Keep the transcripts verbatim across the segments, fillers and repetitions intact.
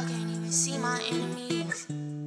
Y'all can't even see my enemies.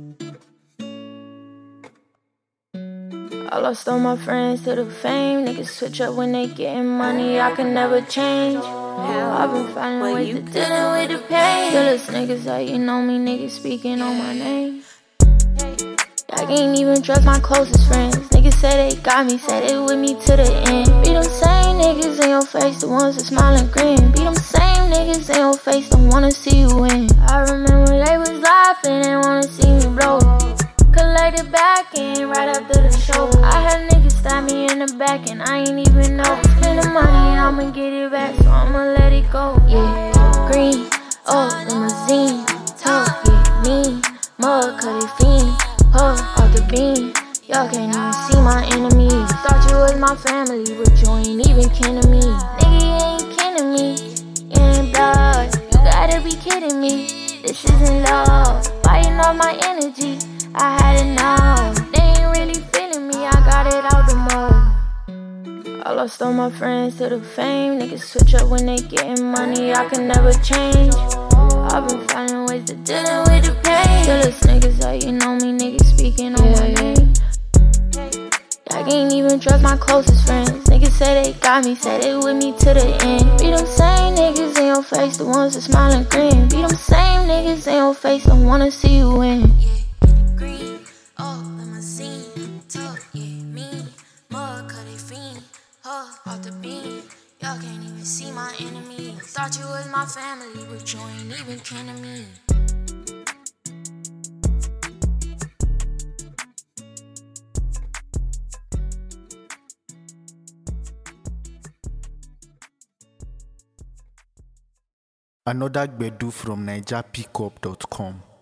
I lost all my friends to the fame. Niggas switch up when they getting money. I can never change. I've been finding ways to dealing with the pain. Still it's niggas that you know me, niggas speaking on my name. I can't even trust my closest friends. Niggas say they got me, say they with me to the end. Be them same niggas in your face, the ones that smile and grin. Be them same niggas in your face, don't wanna see you win. I remember they was laughing and wanna see me blow. Collected back in right after the show. I had niggas stab me in the back and I ain't even know. Spend the money, I'ma get it back, so I'ma let it go. Yeah, green, oh, limousine, talk, yeah, mean, mud, cut it fiend. Huh, off the beam, y'all can't even see my enemies. Thought you was my family, but you ain't even kin to me. Nigga, you ain't kin to me, you ain't blood. You gotta be kidding me, this isn't love. Fighting off my energy, I had enough. They ain't really feeling me, I got it out the mud. I lost all my friends to the fame. Niggas switch up when they getting money, I can never change. I've been finding ways to dealing with the pain. Still it's niggas that you know me, niggas speaking on my name. I can't even trust my closest friends. Niggas say they got me, say they with me to the end. Be them same niggas in your face, the ones that smile and grin. Be them same niggas in your face, don't wanna see you win. Green, oh, limousine, talk, yeah, mean, mud, cut it fiend, huh, off the beam. Y'all can't even see my enemies. Thought you was my family, but you ain't even kin to me. Another Gbedu from Niger Pickup dot com.